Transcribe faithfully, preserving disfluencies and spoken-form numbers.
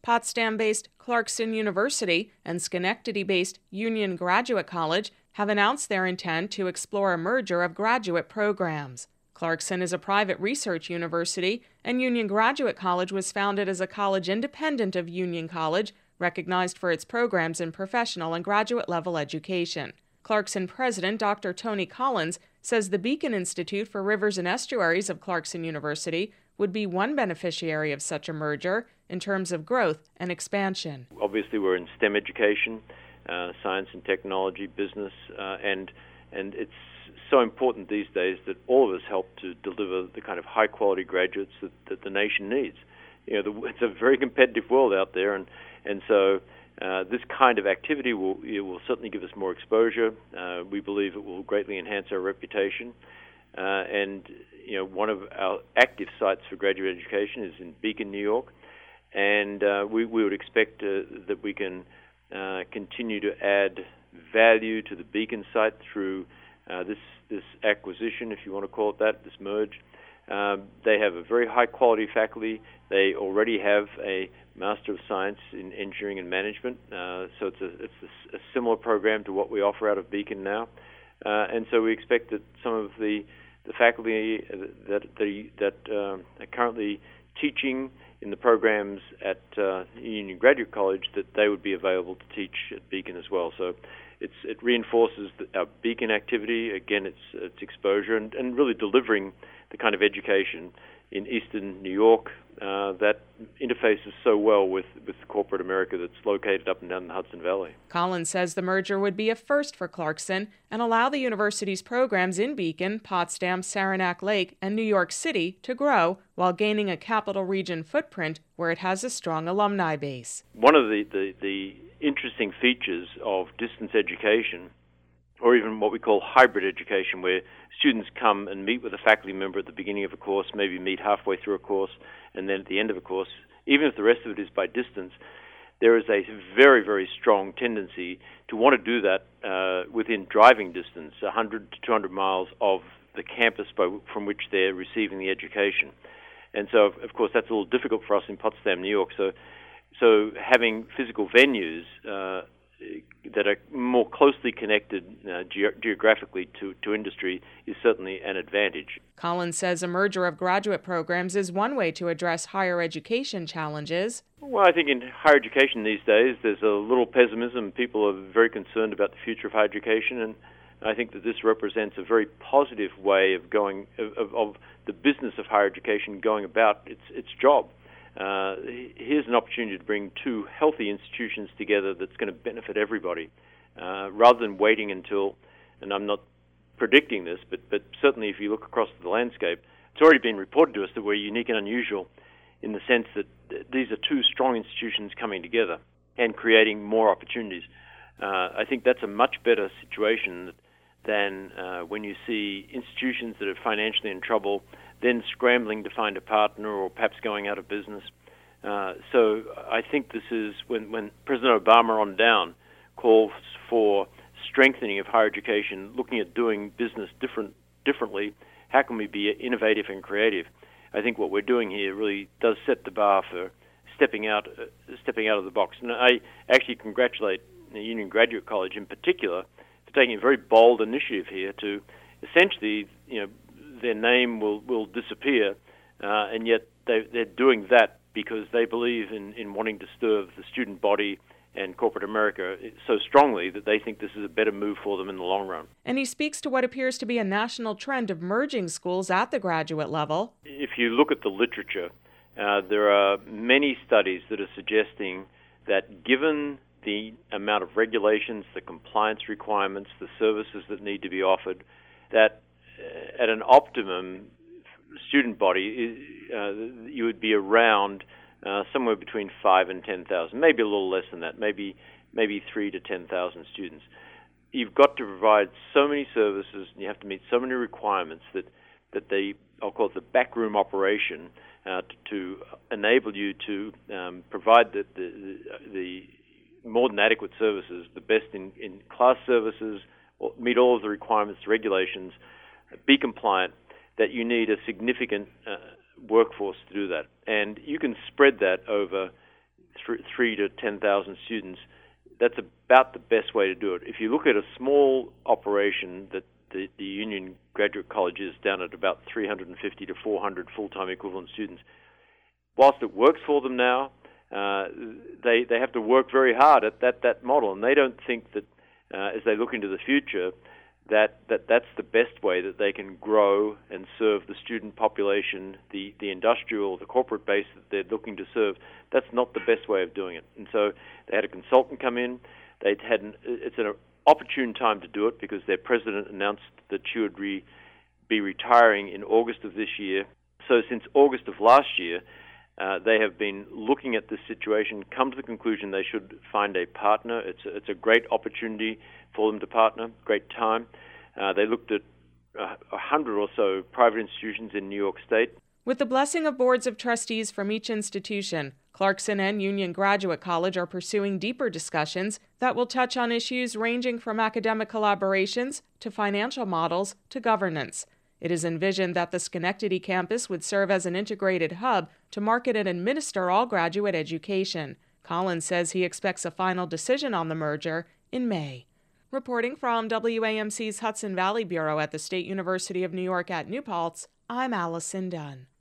Potsdam-based Clarkson University and Schenectady-based Union Graduate College have announced their intent to explore a merger of graduate programs. Clarkson is a private research university, and Union Graduate College was founded as a college independent of Union College, recognized for its programs in professional and graduate-level education. Clarkson president Doctor Tony Collins says the Beacon Institute for Rivers and Estuaries of Clarkson University would be one beneficiary of such a merger in terms of growth and expansion. Obviously, we're in STEM education, uh, science and technology, business, uh, and and it's so important these days that all of us help to deliver the kind of high-quality graduates that, that the nation needs. You know, the, it's a very competitive world out there, and and so uh, this kind of activity will it will certainly give us more exposure. Uh, we believe it will greatly enhance our reputation, uh, and you know, one of our active sites for graduate education is in Beacon, New York, and uh, we we would expect uh, that we can uh, continue to add value to the Beacon site through uh, this this acquisition, if you want to call it that, this merge. Um, they have a very high-quality faculty. They already have a Master of Science in Engineering and Management, uh, so it's, a, it's a, a similar program to what we offer out of Beacon now. Uh, and so we expect that some of the, the faculty that, that, that uh, are currently teaching in the programs at uh, Union Graduate College, that they would be available to teach at Beacon as well. So it's, it reinforces the, our Beacon activity, again, its, its exposure, and, and really delivering the kind of education in eastern New York uh, that interfaces so well with, with corporate America that's located up and down the Hudson Valley. Collins says the merger would be a first for Clarkson and allow the university's programs in Beacon, Potsdam, Saranac Lake, and New York City to grow while gaining a capital region footprint where it has a strong alumni base. One of the, the, the interesting features of distance education, or even what we call hybrid education, where students come and meet with a faculty member at the beginning of a course, maybe meet halfway through a course, and then at the end of a course, even if the rest of it is by distance, there is a very, very strong tendency to want to do that uh, within driving distance, one hundred to two hundred miles of the campus by, from which they're receiving the education. And so, of course, that's a little difficult for us in Potsdam, New York. So, so having physical venues uh, that are more closely connected uh, ge- geographically to, to industry is certainly an advantage. Collins says a merger of graduate programs is one way to address higher education challenges. Well, I think in higher education these days there's a little pessimism. People are very concerned about the future of higher education, and I think that this represents a very positive way of going of, of the business of higher education going about its its job. Uh, here's an opportunity to bring two healthy institutions together that's going to benefit everybody, uh, rather than waiting until, and I'm not predicting this, but, but certainly if you look across the landscape, it's already been reported to us that we're unique and unusual in the sense that these are two strong institutions coming together and creating more opportunities. Uh, I think that's a much better situation than uh, when you see institutions that are financially in trouble then scrambling to find a partner or perhaps going out of business. Uh, so I think this is when, when President Obama on down calls for strengthening of higher education, looking at doing business different differently, how can we be innovative and creative? I think what we're doing here really does set the bar for stepping out uh, stepping out of the box. And I actually congratulate the Union Graduate College in particular for taking a very bold initiative here to essentially, you know, their name will, will disappear, uh, and yet they, they're doing that because they believe in, in wanting to serve the student body and corporate America so strongly that they think this is a better move for them in the long run. And he speaks to what appears to be a national trend of merging schools at the graduate level. If you look at the literature, uh, there are many studies that are suggesting that given the amount of regulations, the compliance requirements, the services that need to be offered, that at an optimum student body, uh, you would be around uh, somewhere between five and ten thousand, maybe a little less than that, maybe maybe three to ten thousand students. You've got to provide so many services, and you have to meet so many requirements that that they, I'll call it the backroom operation, uh, to, to enable you to um, provide the, the the more than adequate services, the best in, in class services, or meet all of the requirements, regulations, be compliant, that you need a significant uh, workforce to do that. And you can spread that over th- three to ten thousand students, that's about the best way to do it. If you look at a small operation that the, the Union Graduate College is down at about three hundred fifty to four hundred full-time equivalent students, whilst it works for them now, uh, they they have to work very hard at that, that model, and they don't think that uh, as they look into the future that, that that's the best way that they can grow and serve the student population, the, the industrial, the corporate base that they're looking to serve. That's not the best way of doing it. And so they had a consultant come in. They'd had an, it's an opportune time to do it because their president announced that she would re, be retiring in August of this year. So since August of last year, uh, they have been looking at this situation, come to the conclusion they should find a partner. It's a, it's a great opportunity for them to partner, great time. Uh, they looked at a hundred or so private institutions in New York State. With the blessing of boards of trustees from each institution, Clarkson and Union Graduate College are pursuing deeper discussions that will touch on issues ranging from academic collaborations to financial models to governance. It is envisioned that the Schenectady campus would serve as an integrated hub to market and administer all graduate education. Collins says he expects a final decision on the merger in May. Reporting from W A M C's Hudson Valley Bureau at the State University of New York at New Paltz, I'm Allison Dunn.